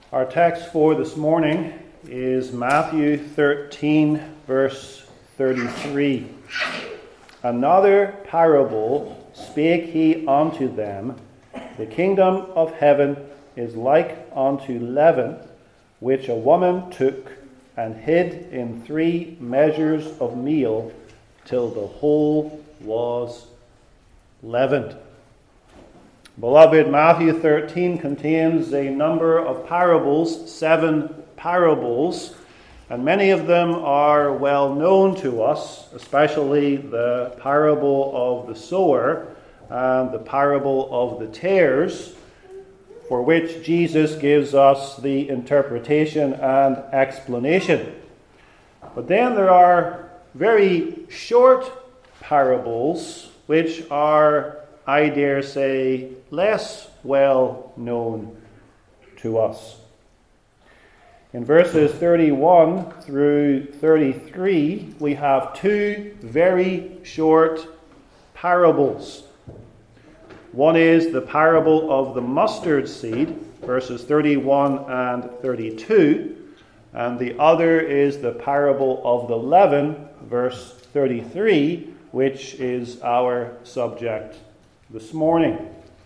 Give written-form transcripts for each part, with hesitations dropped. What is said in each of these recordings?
Our text for this morning is Matthew 13, verse 33. Another parable spake he unto them, the kingdom of heaven is like unto leaven, which a woman took and hid in 3 measures of meal, till the whole was leavened. Beloved, Matthew 13 contains a number of parables, 7 parables, and many of them are well known to us, especially the parable of the sower and the parable of the tares, for which Jesus gives us the interpretation and explanation. But then there are very short parables which are, I dare say, less well known to us. In verses 31 through 33, we have 2 very short parables. One is the parable of the mustard seed, verses 31 and 32, and the other is the parable of the leaven, verse 33, which is our subject this morning.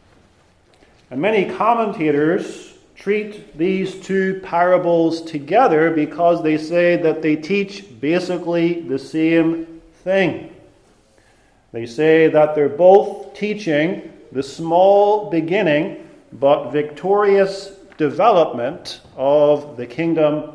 And many commentators treat these 2 parables together because they say that they teach basically the same thing. They say that they're both teaching the small beginning but victorious development of the kingdom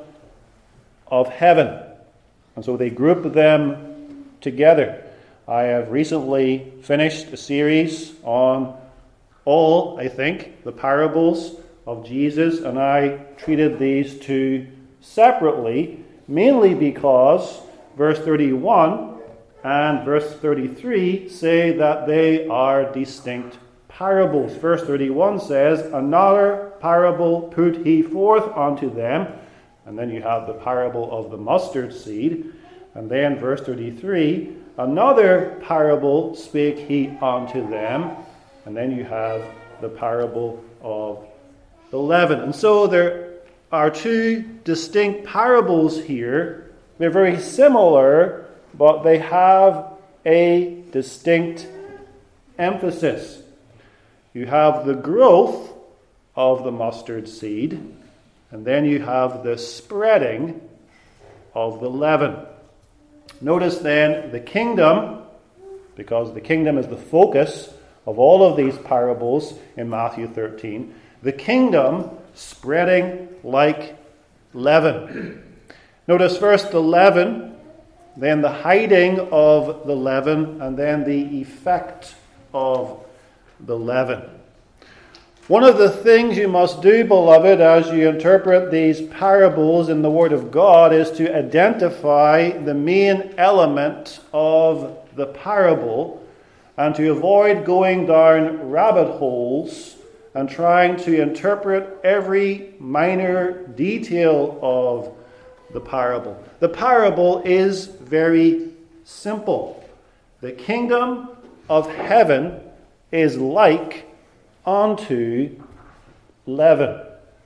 of heaven. And so they group them together. I have recently finished a series on all, I think, the parables of Jesus, and I treated these 2 separately, mainly because verse 31 and verse 33 say that they are distinct parables. Verse 31 says, another parable put he forth unto them, and then you have the parable of the mustard seed, and then verse 33, another parable spake he unto them, and then you have the parable of the leaven. And so there are 2 distinct parables here. They're very similar, but they have a distinct emphasis. You have the growth of the mustard seed, and then you have the spreading of the leaven. Notice then the kingdom, because the kingdom is the focus of all of these parables in Matthew 13, the kingdom spreading like leaven. Notice first the leaven, then the hiding of the leaven, and then the effect of the leaven. One of the things you must do, beloved, as you interpret these parables in the Word of God is to identify the main element of the parable and to avoid going down rabbit holes and trying to interpret every minor detail of the parable. The parable is very simple. The kingdom of heaven is like unto leaven.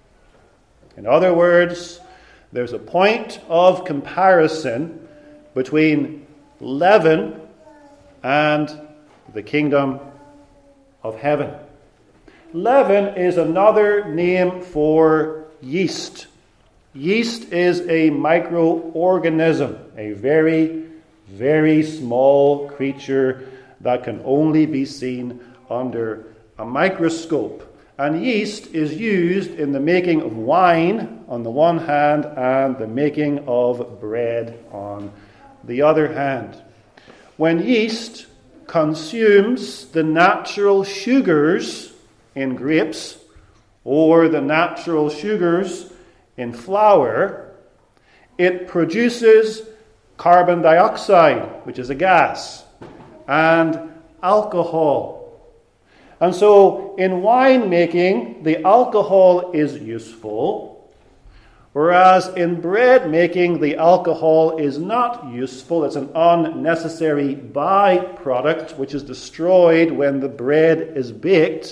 In other words, there's a point of comparison between leaven and the kingdom of heaven. Leaven is another name for yeast. Yeast is a microorganism, a very, very small creature that can only be seen under a microscope. And yeast is used in the making of wine on the one hand and the making of bread on the other hand. When yeast consumes the natural sugars in grapes or the natural sugars in flour, it produces carbon dioxide, which is a gas, and alcohol. And so in wine making, the alcohol is useful, whereas in bread making, the alcohol is not useful. It's an unnecessary byproduct which is destroyed when the bread is baked.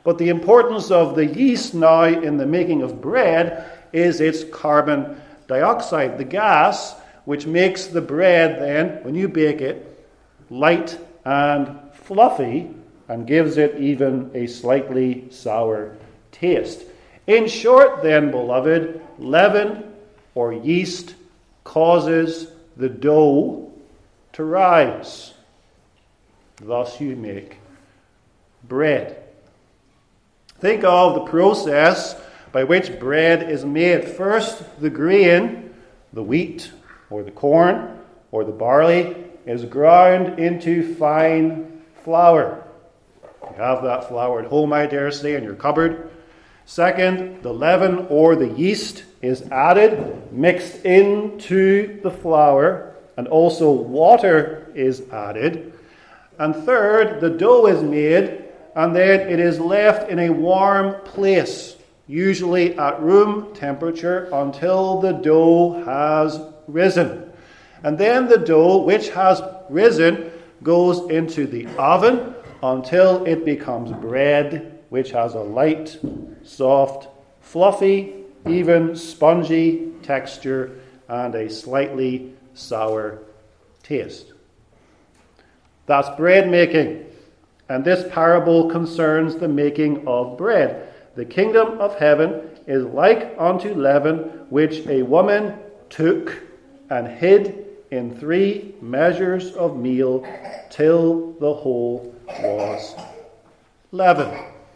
But the importance of the yeast now in the making of bread is its carbon dioxide, the gas which makes the bread then, when you bake it, light and fluffy and gives it even a slightly sour taste. In short then, beloved, leaven or yeast causes the dough to rise. Thus you make bread. Think of the process by which bread is made. First, the grain, the wheat or the corn or the barley, is ground into fine flour. You have that flour at home, I dare say, in your cupboard. Second, the leaven or the yeast is added, mixed into the flour, and also water is added. And third, the dough is made, and then it is left in a warm place, usually at room temperature, until the dough has risen. And then the dough, which has risen, goes into the oven until it becomes bread, which has a light, soft, fluffy, even spongy texture and a slightly sour taste. That's bread making. And this parable concerns the making of bread. The kingdom of heaven is like unto leaven, which a woman took and hid in 3 measures of meal till the whole was leavened.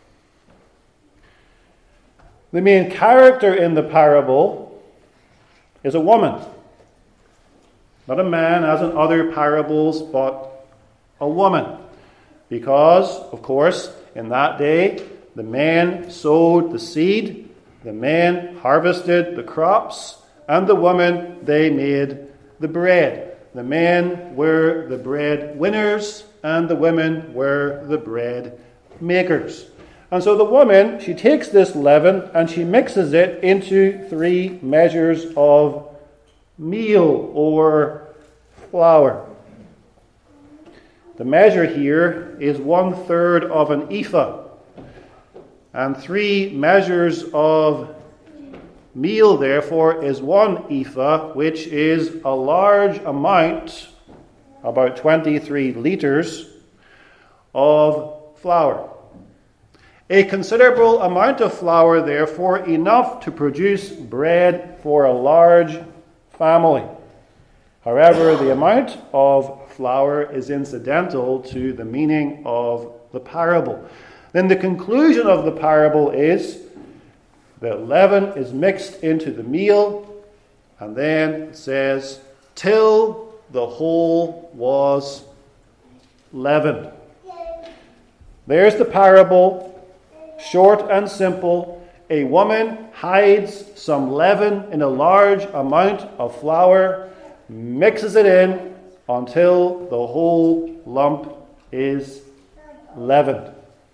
The main character in the parable is a woman. Not a man as in other parables, but a woman. Because, of course, in that day, the man sowed the seed, the man harvested the crops, and the women, they made the bread. The men were the bread winners, and the women were the bread makers. And so the woman, she takes this leaven and she mixes it into 3 measures of meal or flour. The measure here is 1/3 of an ephah. And 3 measures of meal, therefore, is 1 ephah, which is a large amount, about 23 liters, of flour. A considerable amount of flour, therefore, enough to produce bread for a large family. However, the amount of flour is incidental to the meaning of the parable. Then the conclusion of the parable is that leaven is mixed into the meal, and then it says, till the whole was leavened. There's the parable, short and simple. A woman hides some leaven in a large amount of flour, mixes it in until the whole lump is leavened.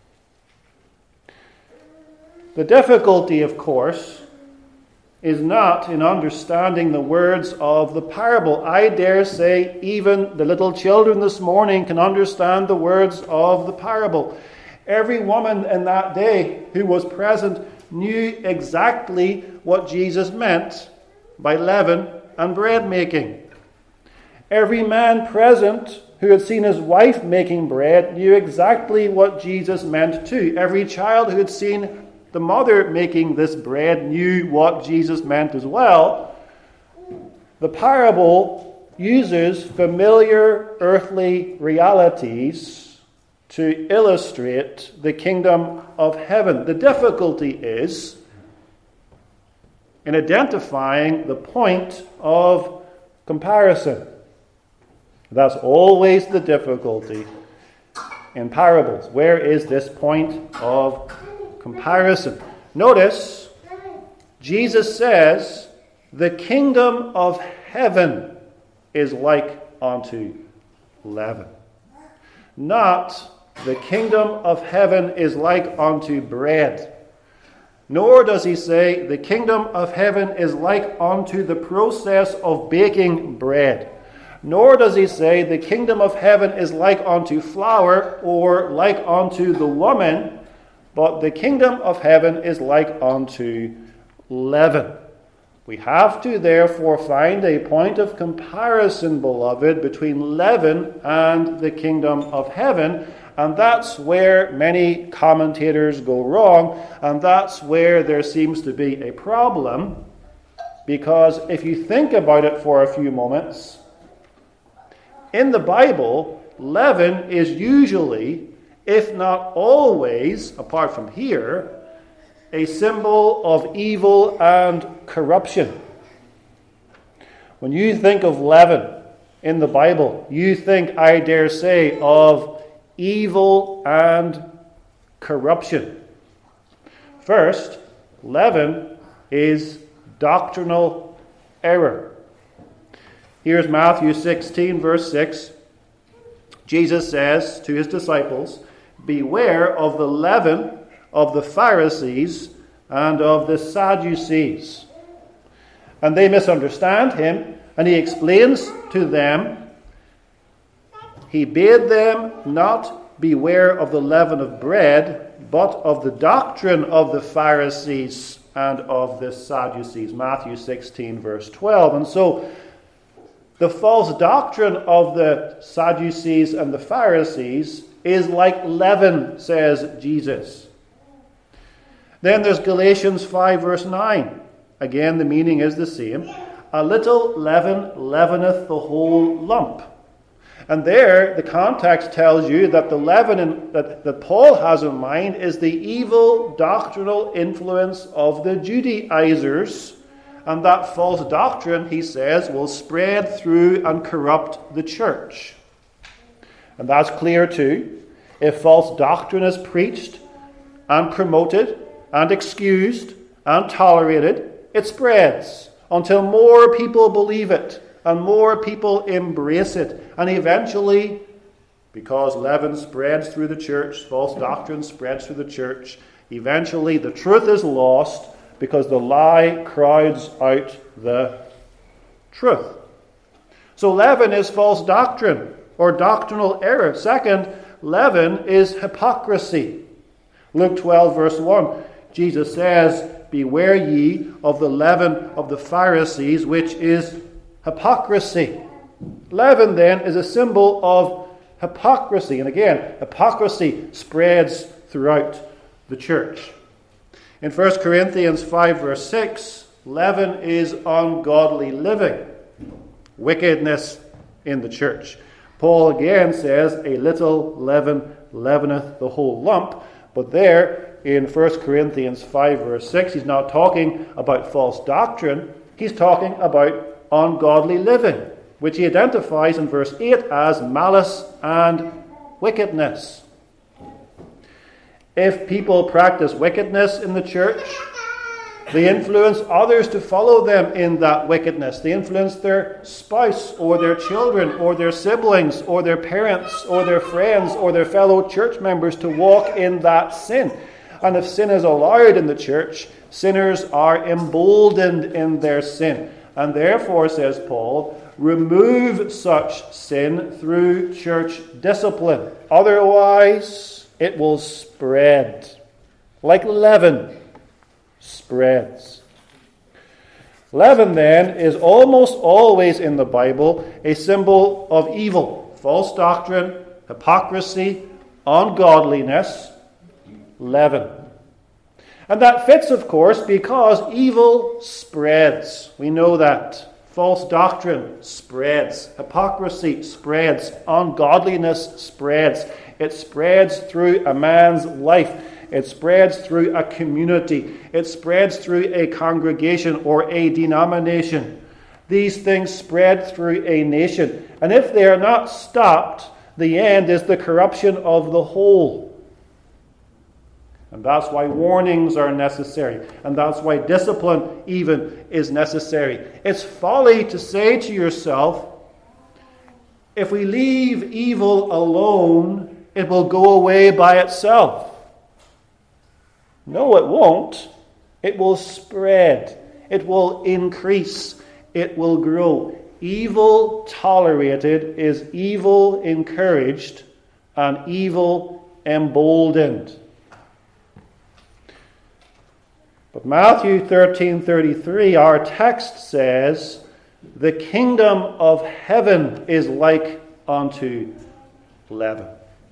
The difficulty, of course, is not in understanding the words of the parable. I dare say even the little children this morning can understand the words of the parable. Every woman in that day who was present knew exactly what Jesus meant by leaven and bread making. Every man present who had seen his wife making bread knew exactly what Jesus meant too. Every child who had seen the mother making this bread knew what Jesus meant as well. The parable uses familiar earthly realities to illustrate the kingdom of heaven. The difficulty is in identifying the point of comparison. That's always the difficulty in parables. Where is this point of comparison? Notice, Jesus says, the kingdom of heaven is like unto leaven. Not the kingdom of heaven is like unto bread. Nor does he say the kingdom of heaven is like unto the process of baking bread. Nor does he say the kingdom of heaven is like unto flour or like unto the woman But the kingdom of heaven is like unto leaven. We have to therefore find a point of comparison, beloved, between leaven and the kingdom of heaven. And that's where many commentators go wrong. And that's where there seems to be a problem. Because if you think about it for a few moments, in the Bible, leaven is usually, if not always, apart from here, a symbol of evil and corruption. When you think of leaven in the Bible, you think, I dare say, of evil and corruption. First, leaven is doctrinal error. Here's Matthew 16, verse 6. Jesus says to his disciples, beware of the leaven of the Pharisees and of the Sadducees. And they misunderstand him, and he explains to them, he bade them not beware of the leaven of bread, but of the doctrine of the Pharisees and of the Sadducees. Matthew 16, verse 12. And so, the false doctrine of the Sadducees and the Pharisees is like leaven, says Jesus. Then there's Galatians 5, verse 9. Again, the meaning is the same. A little leaven leaveneth the whole lump. And there, the context tells you that the leaven that Paul has in mind is the evil doctrinal influence of the Judaizers. And that false doctrine, he says, will spread through and corrupt the church. And that's clear too. If false doctrine is preached and promoted and excused and tolerated, it spreads until more people believe it and more people embrace it. And eventually, because leaven spreads through the church, false doctrine spreads through the church, eventually the truth is lost because the lie crowds out the truth. So leaven is false doctrine or doctrinal error. Second, leaven is hypocrisy. Luke 12, verse 1. Jesus says, beware ye of the leaven of the Pharisees, which is hypocrisy. Leaven, then, is a symbol of hypocrisy. And again, hypocrisy spreads throughout the church. In 1 Corinthians 5, verse 6, leaven is ungodly living, wickedness in the church. Paul again says, a little leaven leaveneth the whole lump. But there, in 1 Corinthians 5, verse 6, he's not talking about false doctrine. He's talking about ungodly living, which he identifies in verse 8 as malice and wickedness. If people practice wickedness in the church, they influence others to follow them in that wickedness. They influence their spouse or their children or their siblings or their parents or their friends or their fellow church members to walk in that sin. And if sin is allowed in the church, sinners are emboldened in their sin. And therefore, says Paul, remove such sin through church discipline. Otherwise, it will spread. Like leaven spreads. Leaven, then, is almost always in the Bible a symbol of evil. False doctrine, hypocrisy, ungodliness, leaven. And that fits, of course, because evil spreads. We know that. False doctrine spreads. Hypocrisy spreads. Ungodliness spreads. It spreads through a man's life. It spreads through a community. It spreads through a congregation or a denomination. These things spread through a nation. And if they are not stopped, the end is the corruption of the whole. And that's why warnings are necessary. And that's why discipline even is necessary. It's folly to say to yourself, if we leave evil alone, it will go away by itself. No, it won't. It will spread. It will increase. It will grow. Evil tolerated is evil encouraged and evil emboldened. But Matthew 13:33, our text says, the kingdom of heaven is like unto leaven.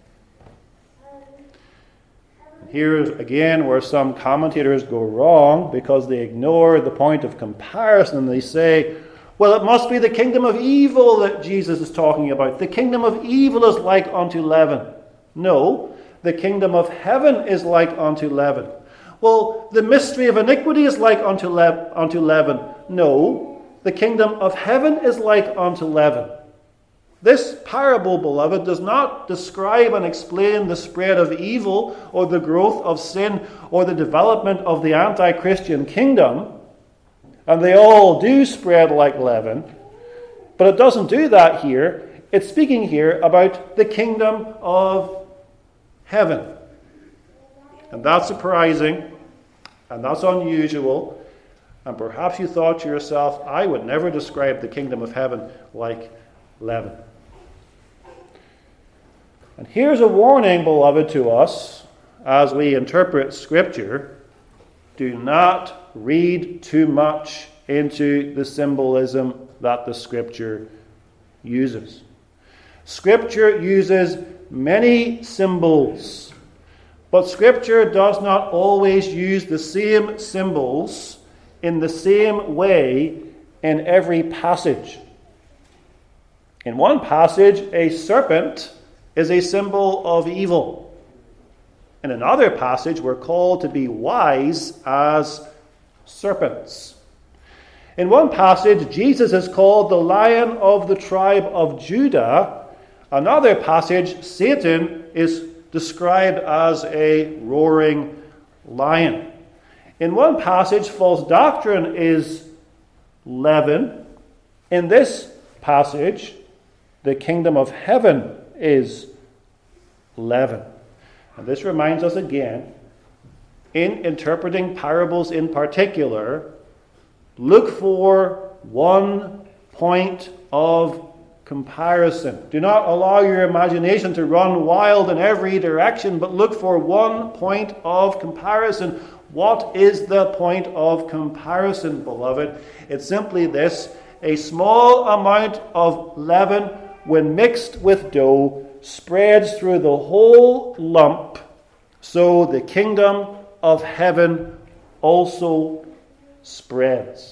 Here again where some commentators go wrong because they ignore the point of comparison. They say, well, it must be the kingdom of evil that Jesus is talking about. The kingdom of evil is like unto leaven. No, the kingdom of heaven is like unto leaven. Well, the mystery of iniquity is like unto leaven. No, the kingdom of heaven is like unto leaven. This parable, beloved, does not describe and explain the spread of evil or the growth of sin or the development of the anti-Christian kingdom. And they all do spread like leaven. But it doesn't do that here. It's speaking here about the kingdom of heaven. And that's surprising. And that's unusual. And perhaps you thought to yourself, I would never describe the kingdom of heaven like leaven. And here's a warning, beloved, to us as we interpret Scripture. Do not read too much into the symbolism that the Scripture uses. Scripture uses many symbols, but Scripture does not always use the same symbols in the same way in every passage. In one passage, a serpent is a symbol of evil. In another passage, we're called to be wise as serpents. In one passage, Jesus is called the Lion of the tribe of Judah. Another passage, Satan is described as a roaring lion. In one passage, false doctrine is leaven. In this passage, the kingdom of heaven is leaven. And this reminds us again, in interpreting parables in particular, look for one point of comparison. Do not allow your imagination to run wild in every direction, but look for one point of comparison. What is the point of comparison, beloved? It's simply this: a small amount of leaven, when mixed with dough, spreads through the whole lump, so the kingdom of heaven also spreads.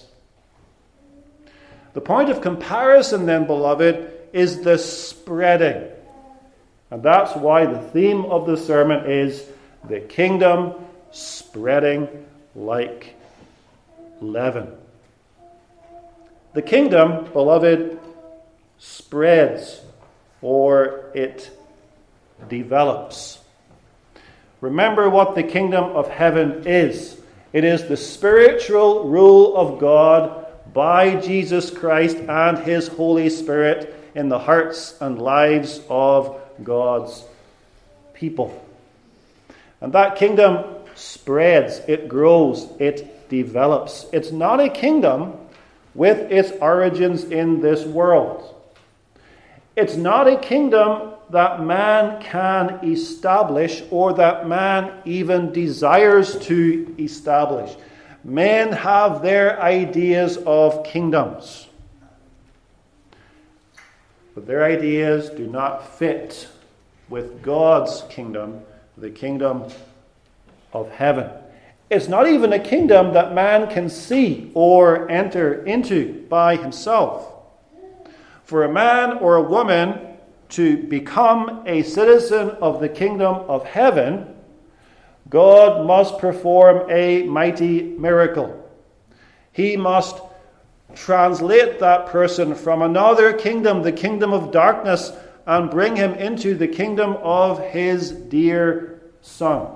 The point of comparison then, beloved, is the spreading. And that's why the theme of the sermon is the kingdom spreading like leaven. The kingdom, beloved, spreads, or it develops. Remember what the kingdom of heaven is. It is the spiritual rule of God by Jesus Christ and His Holy Spirit in the hearts and lives of God's people. And that kingdom spreads, it grows, it develops. It's not a kingdom with its origins in this world. It's not a kingdom that man can establish or that man even desires to establish. Men have their ideas of kingdoms, but their ideas do not fit with God's kingdom, the kingdom of heaven. It's not even a kingdom that man can see or enter into by himself. For a man or a woman to become a citizen of the kingdom of heaven, God must perform a mighty miracle. He must translate that person from another kingdom, the kingdom of darkness, and bring him into the kingdom of His dear Son.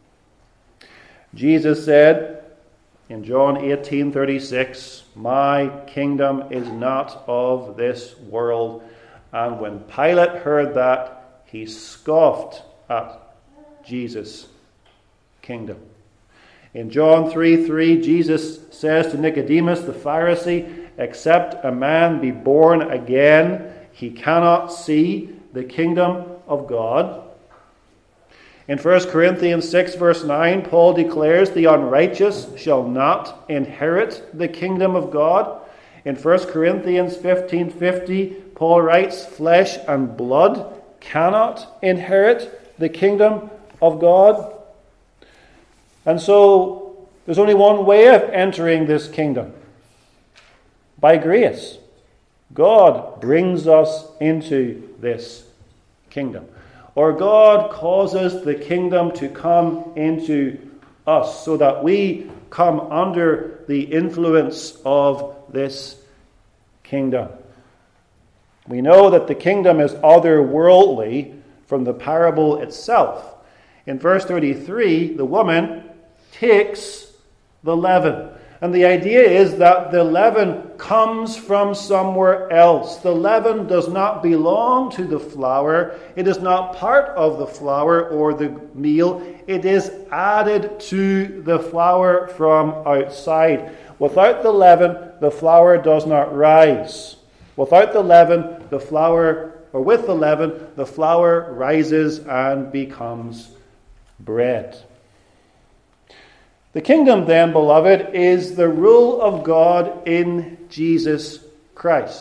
Jesus said in John 18:36, "My kingdom is not of this world." And when Pilate heard that, he scoffed at Jesus' kingdom. In John 3:3, Jesus says to Nicodemus the Pharisee, "Except a man be born again, he cannot see the kingdom of God." In 1 Corinthians 6 verse 9, Paul declares the unrighteous shall not inherit the kingdom of God. In 1 Corinthians 15:50, Paul writes, flesh and blood cannot inherit the kingdom of God. And so there's only one way of entering this kingdom: by grace. God brings us into this kingdom. Or God causes the kingdom to come into us so that we come under the influence of this kingdom. We know that the kingdom is otherworldly from the parable itself. In verse 33, the woman takes the leaven. And the idea is that the leaven comes from somewhere else. The leaven does not belong to the flour. It is not part of the flour or the meal. It is added to the flour from outside. Without the leaven, the flour does not rise. Without the leaven, the flour, or with the leaven, the flour rises and becomes bread. The kingdom, then, beloved, is the rule of God in Jesus Christ.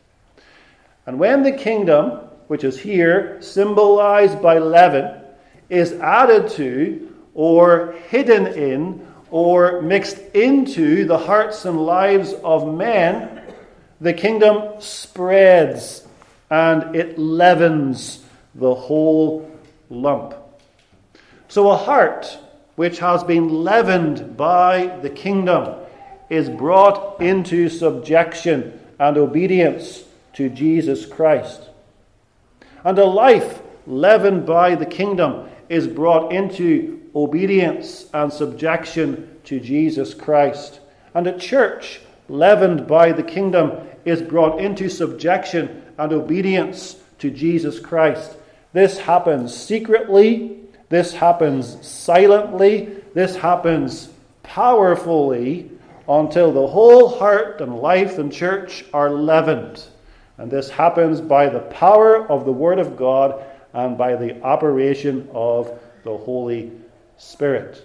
And when the kingdom, which is here symbolized by leaven, is added to, or hidden in, or mixed into the hearts and lives of men, the kingdom spreads and it leavens the whole lump. So a heart which has been leavened by the kingdom is brought into subjection and obedience to Jesus Christ. And a life leavened by the kingdom is brought into obedience and subjection to Jesus Christ. And a church leavened by the kingdom is brought into subjection and obedience to Jesus Christ. This happens secretly. This happens silently. This happens powerfully until the whole heart and life and church are leavened. And this happens by the power of the Word of God and by the operation of the Holy Spirit.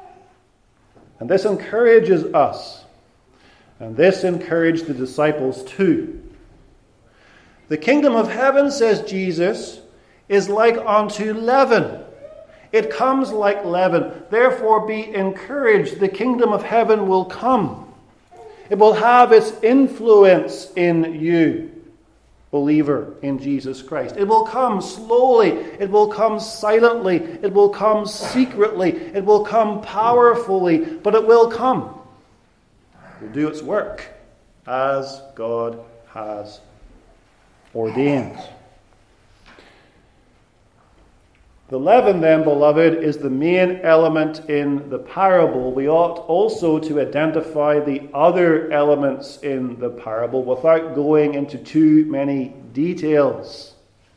And this encourages us. And this encouraged the disciples too. The kingdom of heaven, says Jesus, is like unto leaven. It comes like leaven. Therefore be encouraged. The kingdom of heaven will come. It will have its influence in you, believer in Jesus Christ. It will come slowly. It will come silently. It will come secretly. It will come powerfully. But it will come. It will do its work as God has ordained. The leaven, then, beloved, is the main element in the parable. We ought also to identify the other elements in the parable without going into too many details.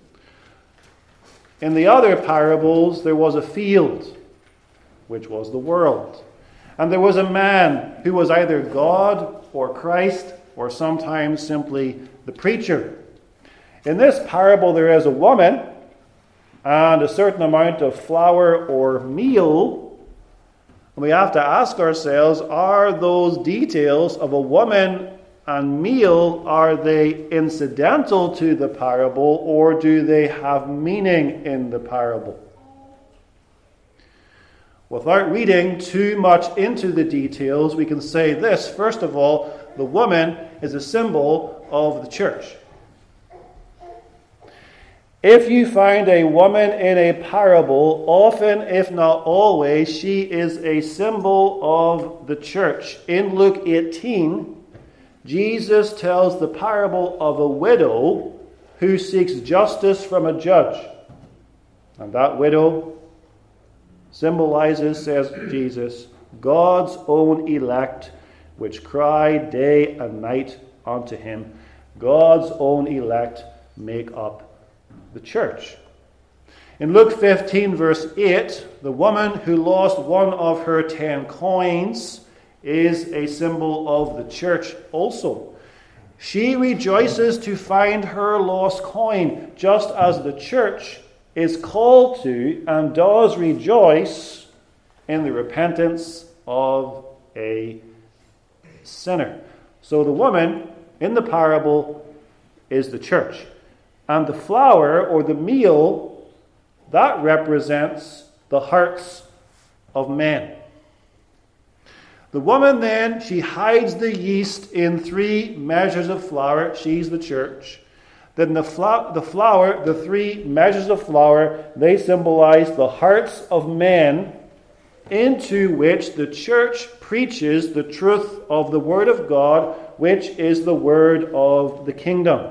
In the other parables, there was a field, which was the world. And there was a man who was either God or Christ, or sometimes simply the preacher. In this parable, there is a woman and a certain amount of flour or meal. And we have to ask ourselves, are those details of a woman and meal, are they incidental to the parable, or do they have meaning in the parable? Without reading too much into the details, we can say this. First of all, the woman is a symbol of the church. If you find a woman in a parable, often, if not always, she is a symbol of the church. In Luke 18, Jesus tells the parable of a widow who seeks justice from a judge. And that widow symbolizes, says Jesus, God's own elect, which cry day and night unto him. God's own elect make up the church. In Luke 15, verse 8, the woman who lost one of her 10 coins is a symbol of the church also. She rejoices to find her lost coin, just as the church is called to and does rejoice in the repentance of a sinner. So the woman in the parable is the church. And the flour or the meal, that represents the hearts of men. The woman then, she hides the yeast in 3 measures of flour. She's the church. Then the flour, the 3 measures of flour, they symbolize the hearts of men into which the church preaches the truth of the Word of God, which is the word of the kingdom.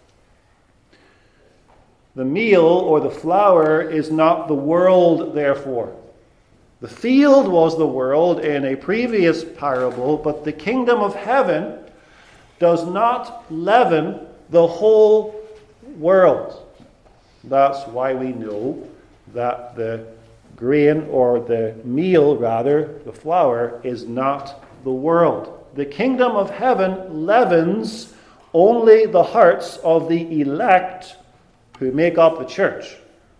The meal or the flour is not the world, therefore. The field was the world in a previous parable, but the kingdom of heaven does not leaven the whole world. That's why we know that the grain, or the meal rather, the flour, is not the world. The kingdom of heaven leavens only the hearts of the elect who make up the church.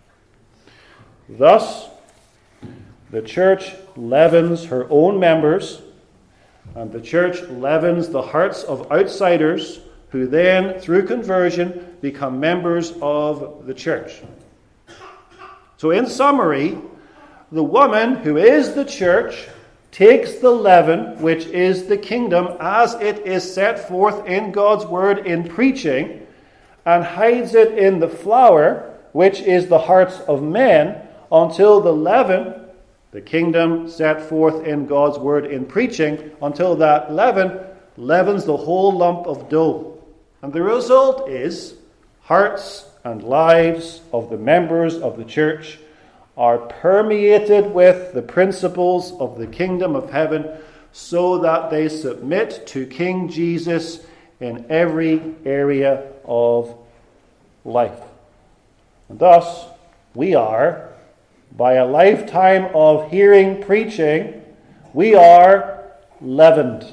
Thus, the church leavens her own members, and the church leavens the hearts of outsiders who then, through conversion, become members of the church. So in summary, the woman who is the church takes the leaven, which is the kingdom, as it is set forth in God's word in preaching, and hides it in the flour, which is the hearts of men, until the leaven, the kingdom set forth in God's word in preaching, until that leaven leavens the whole lump of dough. And the result is hearts and lives of the members of the church are permeated with the principles of the kingdom of heaven, so that they submit to King Jesus in every area of life. And thus, we are, by a lifetime of hearing preaching, we are leavened.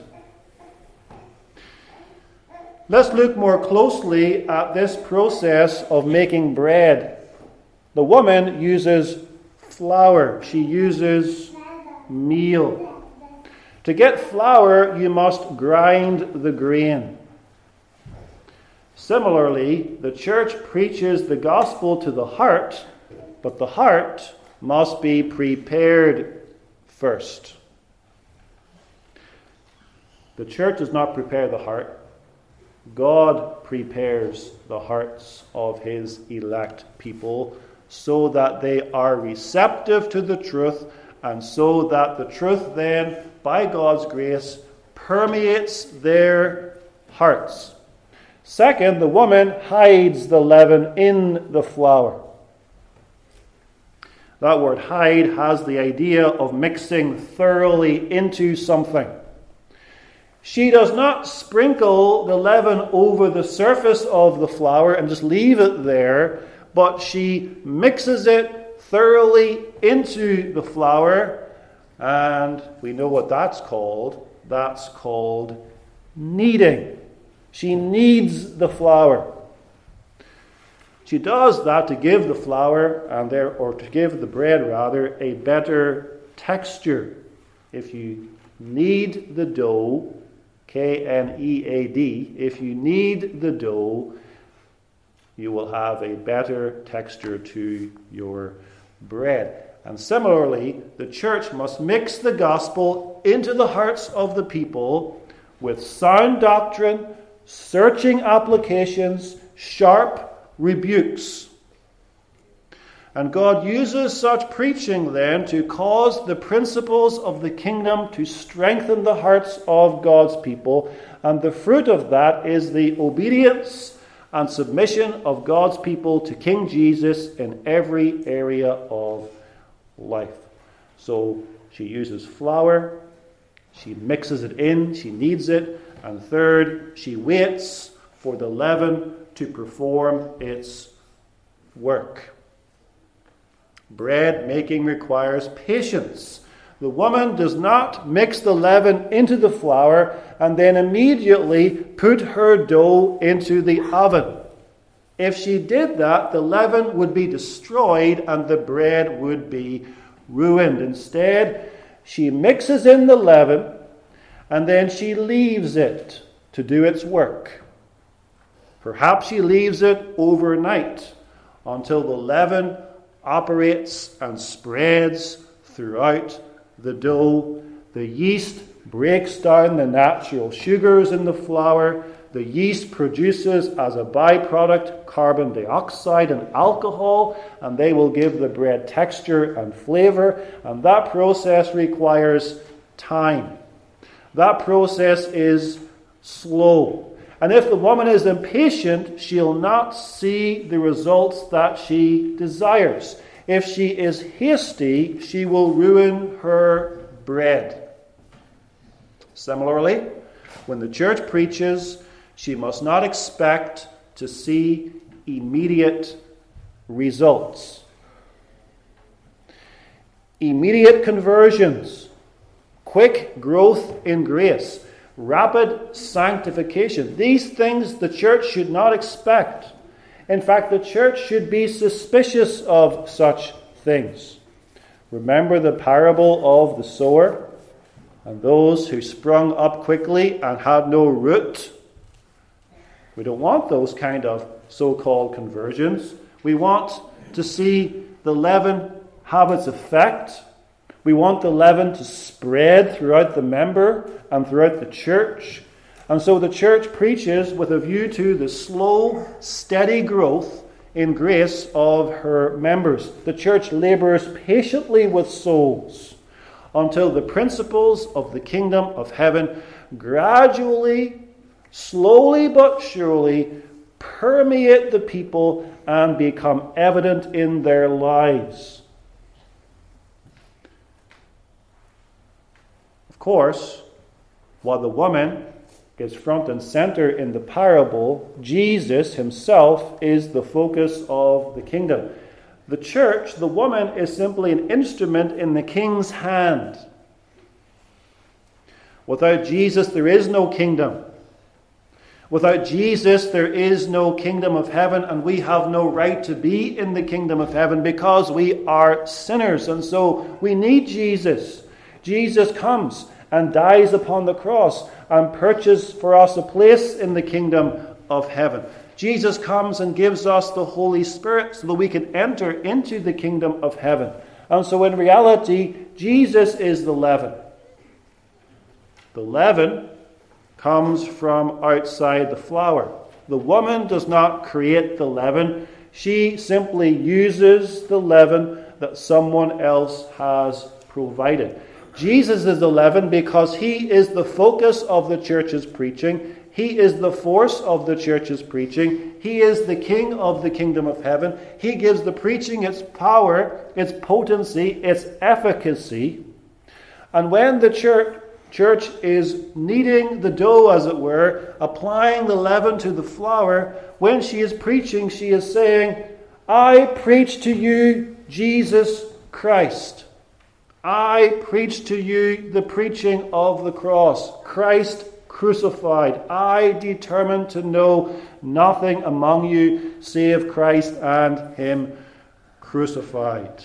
Let's look more closely at this process of making bread. The woman uses flour. She uses meal. To get flour, you must grind the grain. Similarly, the church preaches the gospel to the heart, but the heart must be prepared first. The church does not prepare the heart. God prepares the hearts of his elect people so that they are receptive to the truth, and so that the truth then, by God's grace, permeates their hearts. Second, the woman hides the leaven in the flour. That word hide has the idea of mixing thoroughly into something. She does not sprinkle the leaven over the surface of the flour and just leave it there, but she mixes it thoroughly into the flour, and we know what that's called. That's called kneading. She kneads the flour. She does that to give the flour, or to give the bread rather, a better texture. If you knead the dough, K-N-E-A-D, if you knead the dough, you will have a better texture to your bread. And similarly, the church must mix the gospel into the hearts of the people with sound doctrine, searching applications, sharp rebukes. And God uses such preaching then to cause the principles of the kingdom to strengthen the hearts of God's people. And the fruit of that is the obedience and submission of God's people to King Jesus in every area of life. So she uses flour, she mixes it in, she kneads it, and third, she waits for the leaven to perform its work. Bread making requires patience. The woman does not mix the leaven into the flour and then immediately put her dough into the oven. If she did that, the leaven would be destroyed and the bread would be ruined. Instead, she mixes in the leaven and then she leaves it to do its work. Perhaps she leaves it overnight until the leaven operates and spreads throughout the dough. The yeast breaks down the natural sugars in the flour. The yeast produces as a byproduct carbon dioxide and alcohol, and they will give the bread texture and flavor, and that process requires time. That process is slow. And if the woman is impatient, she'll not see the results that she desires. If she is hasty, she will ruin her bread. Similarly, when the church preaches, she must not expect to see immediate results. Immediate conversions, quick growth in grace, rapid sanctification. These things the church should not expect. In fact, the church should be suspicious of such things. Remember the parable of the sower and those who sprung up quickly and had no root. We don't want those kind of so-called conversions. We want to see the leaven have its effect. We want the leaven to spread throughout the member and throughout the church. And so the church preaches with a view to the slow, steady growth in grace of her members. The church labors patiently with souls until the principles of the kingdom of heaven gradually, slowly but surely, permeate the people and become evident in their lives. Of course, while the woman is front and center in the parable, Jesus himself is the focus of the kingdom. The church, the woman, is simply an instrument in the king's hand. Without Jesus, there is no kingdom. Without Jesus, there is no kingdom of heaven, and we have no right to be in the kingdom of heaven because we are sinners. And so we need Jesus. Jesus comes and dies upon the cross and purchases for us a place in the kingdom of heaven. Jesus comes and gives us the Holy Spirit so that we can enter into the kingdom of heaven. And so in reality, Jesus is the leaven. The leaven comes from outside the flour. The woman does not create the leaven. She simply uses the leaven that someone else has provided. Jesus is the leaven because he is the focus of the church's preaching. He is the force of the church's preaching. He is the king of the kingdom of heaven. He gives the preaching its power, its potency, its efficacy. And when the church is kneading the dough, as it were, applying the leaven to the flour, when she is preaching, she is saying, I preach to you Jesus Christ. I preach to you the preaching of the cross, Christ crucified. I determine to know nothing among you save Christ and him crucified.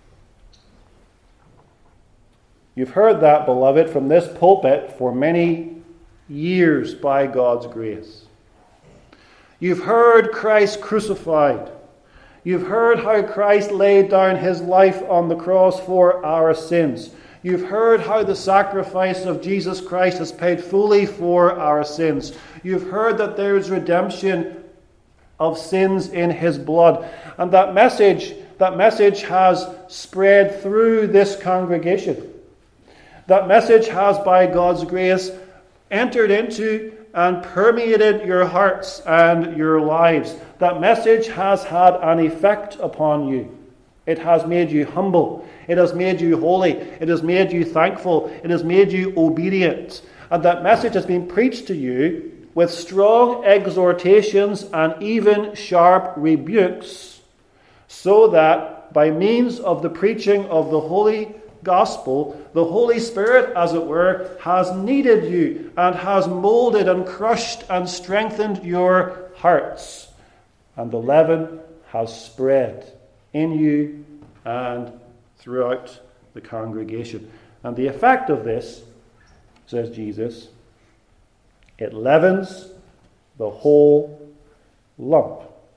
You've heard that, beloved, from this pulpit for many years by God's grace. You've heard Christ crucified. You've heard how Christ laid down his life on the cross for our sins. You've heard how the sacrifice of Jesus Christ has paid fully for our sins. You've heard that there is redemption of sins in his blood. And that message has spread through this congregation. That message has, by God's grace, entered into and permeated your hearts and your lives. That message has had an effect upon you. It has made you humble. It has made you holy. It has made you thankful. It has made you obedient. And that message has been preached to you with strong exhortations and even sharp rebukes, so that by means of the preaching of the Holy Gospel, the Holy Spirit, as it were, has kneaded you and has molded and crushed and strengthened your hearts. and the leaven has spread in you and throughout the congregation. And the effect of this, says Jesus, it leavens the whole lump,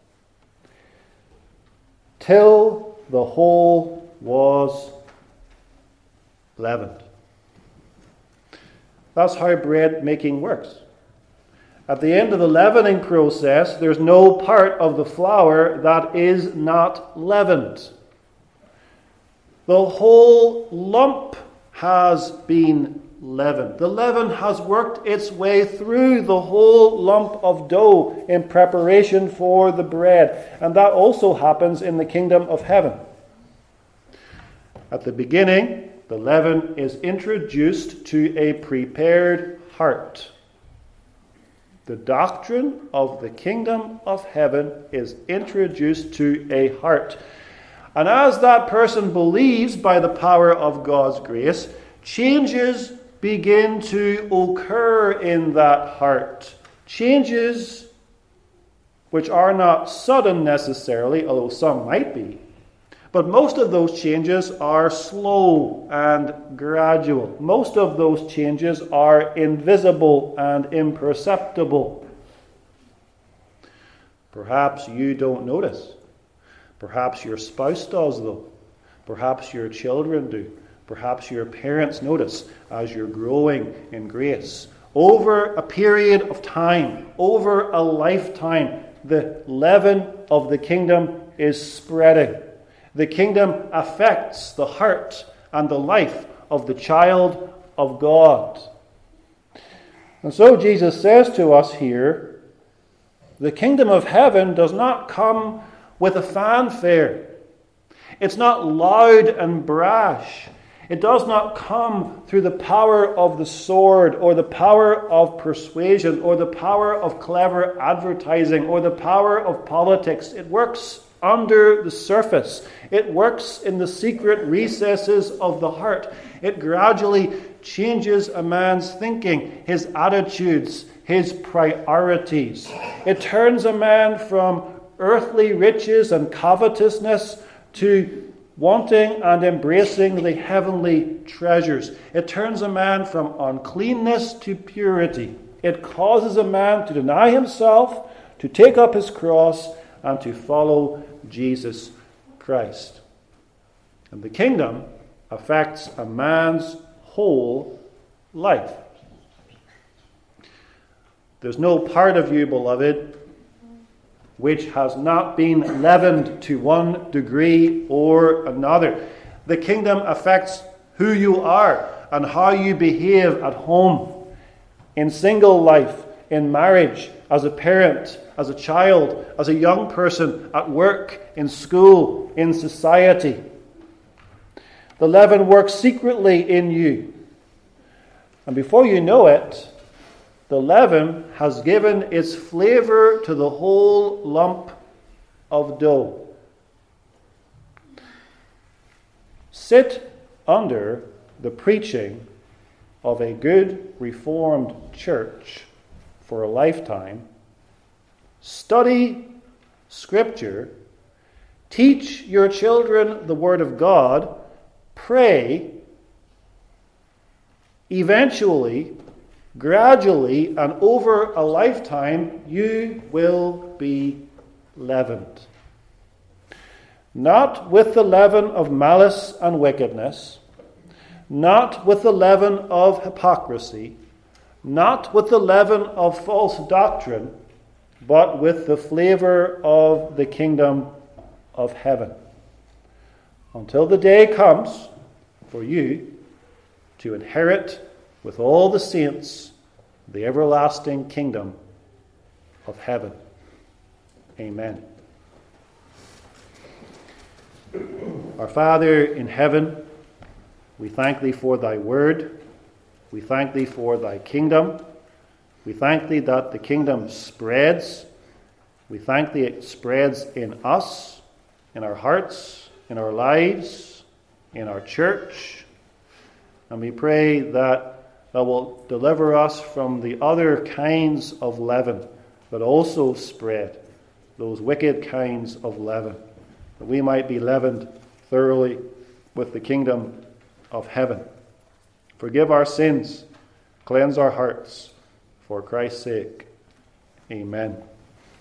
till the whole was leavened. That's how bread making works. At the end of the leavening process, there's no part of the flour that is not leavened. The whole lump has been leavened. The leaven has worked its way through the whole lump of dough in preparation for the bread. And that also happens in the kingdom of heaven. At the beginning, the leaven is introduced to a prepared heart. The doctrine of the kingdom of heaven is introduced to a heart. And as that person believes by the power of God's grace, changes begin to occur in that heart. Changes which are not sudden necessarily, although some might be. But most of those changes are slow and gradual. Most of those changes are invisible and imperceptible. Perhaps you don't notice. Perhaps your spouse does, though. Perhaps your children do. Perhaps your parents notice as you're growing in grace. Over a period of time, over a lifetime, the leaven of the kingdom is spreading. The kingdom affects the heart and the life of the child of God. And so Jesus says to us here, the kingdom of heaven does not come with a fanfare. It's not loud and brash. It does not come through the power of the sword or the power of persuasion or the power of clever advertising or the power of politics. It works under the surface. It works in the secret recesses of the heart. It gradually changes a man's thinking, his attitudes, his priorities. It turns a man from earthly riches and covetousness to wanting and embracing the heavenly treasures. It turns a man from uncleanness to purity. It causes a man to deny himself, to take up his cross, and to follow Jesus Christ. And the kingdom affects a man's whole life. There's no part of you, beloved, which has not been leavened to one degree or another. The kingdom affects who you are and how you behave at home, in single life, in marriage, as a parent, as a child, as a young person, at work, in school, in society. The leaven works secretly in you. And before you know it, the leaven has given its flavor to the whole lump of dough. Sit under the preaching of a good Reformed church for a lifetime. Study Scripture. Teach your children the Word of God. Pray. Eventually, gradually, and over a lifetime, you will be leavened. Not with the leaven of malice and wickedness, not with the leaven of hypocrisy, not with the leaven of false doctrine, but with the flavor of the kingdom of heaven. Until the day comes for you to inherit with all the saints the everlasting kingdom of heaven. Amen. Our Father in heaven, we thank Thee for Thy word. We thank Thee for Thy kingdom. We thank Thee that the kingdom spreads. We thank Thee it spreads in us, in our hearts, in our lives, in our church. And we pray that Thou wilt deliver us from the other kinds of leaven that also spread, those wicked kinds of leaven, that we might be leavened thoroughly with the kingdom of heaven. Forgive our sins, cleanse our hearts, for Christ's sake. Amen.